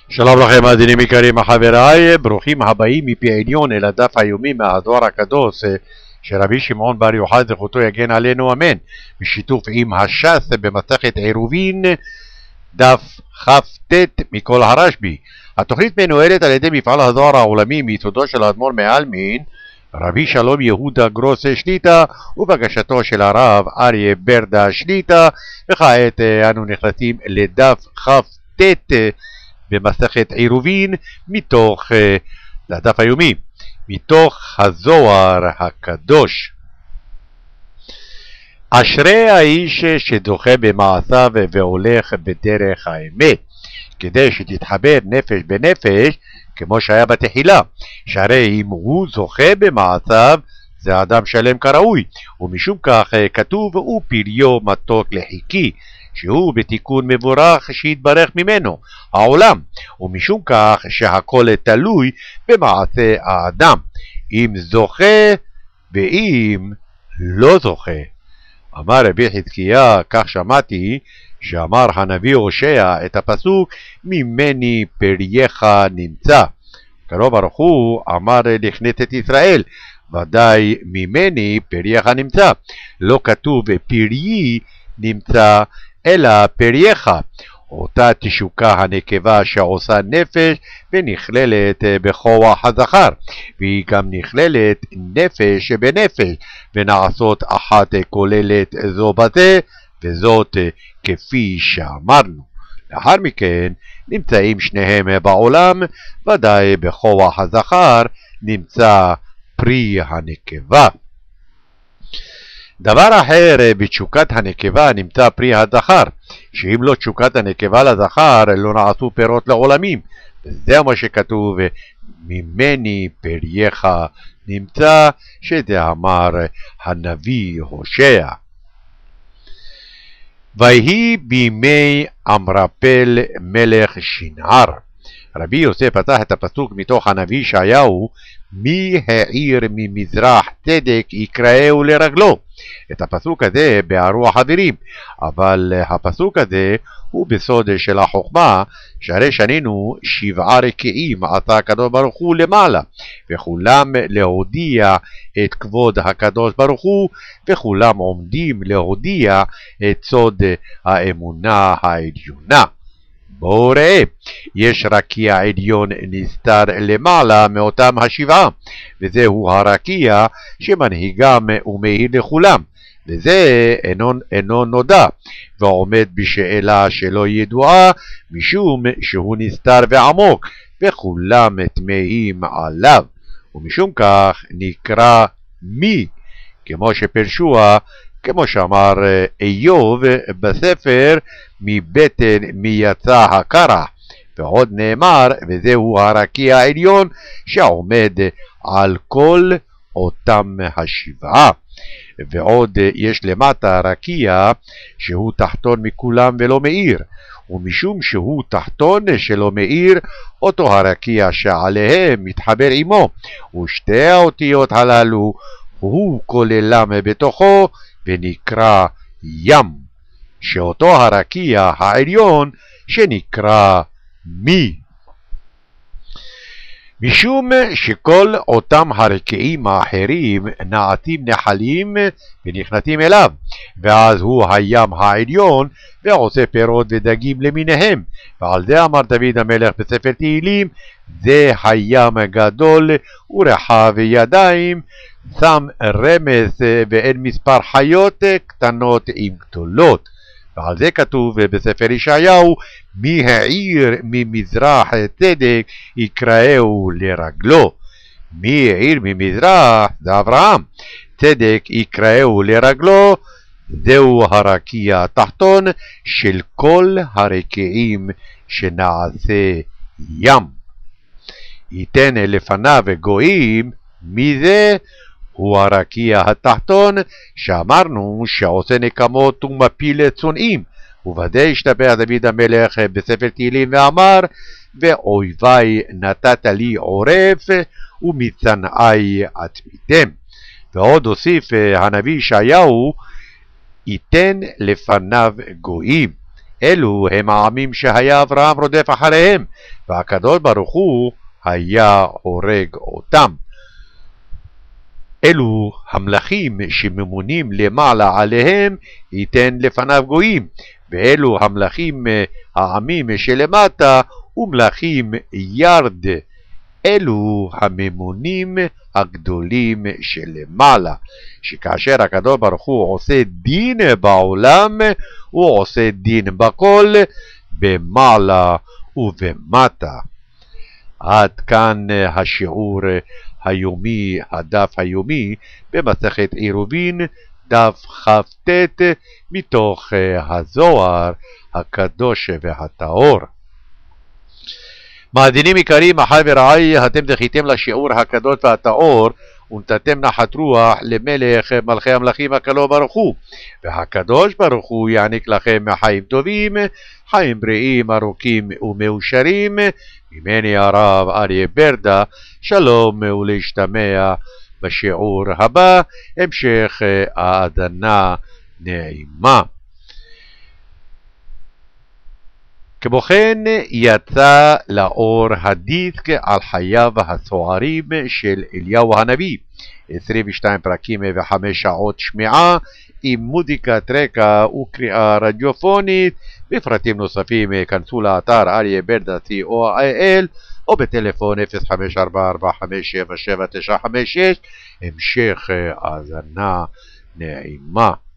שלום לכם מאזינים יקרים חבריי, ברוכים הבאים מפי עליון אל הדף היומי מהזוהר הקדוש שרבי שמעון בר יוחאי זכותו יגן עלינו אמן, בשיתוף עם הש"ס במסכת עירובין דף כ"ט מכל הרשב"י. התוכנית מנוהלת על ידי מפעל הזוהר העולמי מיסודו של האדמו"ר מעלמין רבי שלום יהודה גרוס שליט"א ובקשתו של הרב אריה ברדה שליט"א. וכעת אנו נכנסים לדף כ"ט במסכת עירובין מתוך הדף היומי, מתוך הזוהר הקדוש. אשרי האיש שדוחה במעשיו והולך בדרך האמת, כדי שתתחבר נפש בנפש כמו שהיה בתחילה, שהרי אם הוא זוכה במעשיו זה אדם שלם כראוי, ומשום כך כתוב ופריו מתוק לחיקי, שהוא בתיקון מבורך שיתברך ממנו העולם, ומשום כך שהכל תלוי במעשה האדם, אם זוכה ואם לא זוכה. אמר רבי חזקיה, כך שמעתי שאמר הנביא הושע את הפסוק ממני פרייך נמצא. קרוב ברוך הוא אמר לכנסת ישראל, ודאי ממני פרייך נמצא, לא כתוב פריי נמצא אלא פרייך, אותה תשוקה הנקבה שעושה נפש ונכללת בכוח הזכר, והיא גם נכללת נפש בנפש, ונעשות אחת כוללת זו בזה, וזאת כפי שאמרנו. לאחר מכן נמצאים שניהם בעולם, ודאי בכוח הזכר נמצא פרי הנקבה. דבר אחר, בתשוקת הנקבה נמצא פרי הזכר, שאם לא תשוקת הנקבה לזכר לא נעשו פירות לעולמים, וזה מה שכתוב ממני פרייך נמצא, שזה אמר הנביא הושע. ויהי בימי אמרפל מלך שנער. רבי יוסף פתח את הפסוק מתוך הנביא ישעיהו, מי העיר ממזרח צדק יקראהו לרגלו. את הפסוק הזה בערו החברים, אבל הפסוק הזה הוא בסוד של החוכמה, שהרי שנינו 7 רקיעים עשה הקדוש ברוך הוא למעלה, וכולם להודיע את כבוד הקדוש ברוך הוא, וכולם עומדים להודיע את סוד האמונה העליונה. בואו ראה, יש רקיע עליון נסתר למעלה מאותם 7, וזהו הרקיע שמנהיגם ומאיר לכולם, וזה אינו נודע, ועומד בשאלה שלא ידועה, משום שהוא נסתר ועמוק, וכולם טמאים עליו, ומשום כך נקרא מי, כמו שפרשוה, כמו שאמר איוב בספר, מבטן מי יצא הקרח, ועוד נאמר, וזהו הרקיע העליון שעומד על כל אותם 7. ועוד יש למטה רקיע שהוא תחתון מכולם ולא מאיר, ומשום שהוא תחתון שלא מאיר, אותו הרקיע שעליהם מתחבר עמו, ושתי האותיות הללו הוא כוללם בתוכו ונקרא ים, שאותו הרקיע העליון שנקרא מי. משום שכל אותם הרקיעים האחרים נעתים נחלים ונכנסים אליו, ואז הוא הים העליון ועושה פירות ודגים למיניהם, ועל זה אמר דוד המלך בספר תהילים, זה הים גדול ורחב ידיים, שם רמז ואין מספר חיות קטנות עם גדולות. ועל זה כתוב בספר ישעיהו, מי העיר ממזרח צדק יקראהו לרגלו. מי העיר ממזרח זה אברהם, צדק יקראהו לרגלו, זהו הרקיע התחתון של כל הרקיעים שנעשה ים. ייתן לפניו גויים, מי זה? הוא הרקיע התחתון שאמרנו שעושה נקמות ומפיל צונאים, וודאי השתבח דוד המלך בספר תהילים ואמר, ואויבי נתת לי עורף ומצנעי עתמיתם. ועוד הוסיף הנביא ישעיהו, ייתן לפניו גויים, אלו הם העמים שהיה אברהם רודף אחריהם, והקדוש ברוך הוא היה הורג אותם. אלו המלכים שממונים למעלה עליהם ייתן לפניו גויים, ואלו המלכים העמים שלמטה ומלכים ירד. אלו הממונים הגדולים שלמעלה, שכאשר הקדוש ברוך הוא עושה דין בעולם, הוא עושה דין בכל, במעלה ובמטה. עד כאן השיעור היומי, הדף היומי במסכת עירובין, דף כ"ט מתוך הזוהר הקדוש והטהור. מאזינים יקרים, אחי ורעי, אתם זכיתם לשיעור הקדוש והטהור ונתתם נחת רוח למלך מלכי המלכים הקדוש ברוך הוא, והקדוש ברוך הוא יעניק לכם חיים טובים, חיים בריאים, ארוכים ומאושרים. ממני הרב אריה ברדה, שלום ולהשתמע בשיעור הבא. המשך האזנה נעימה. כמו כן יצא לאור הדיסק על חייו הסוערים של אליהו הנביא, 22 פרקים ו5 שעות שמיעה עם מוזיקת רקע וקריאה רדיופונית. בפרטים נוספים כנסו לאתר אריה ברדה co.il או בטלפון 0544577956. המשך האזנה נעימה.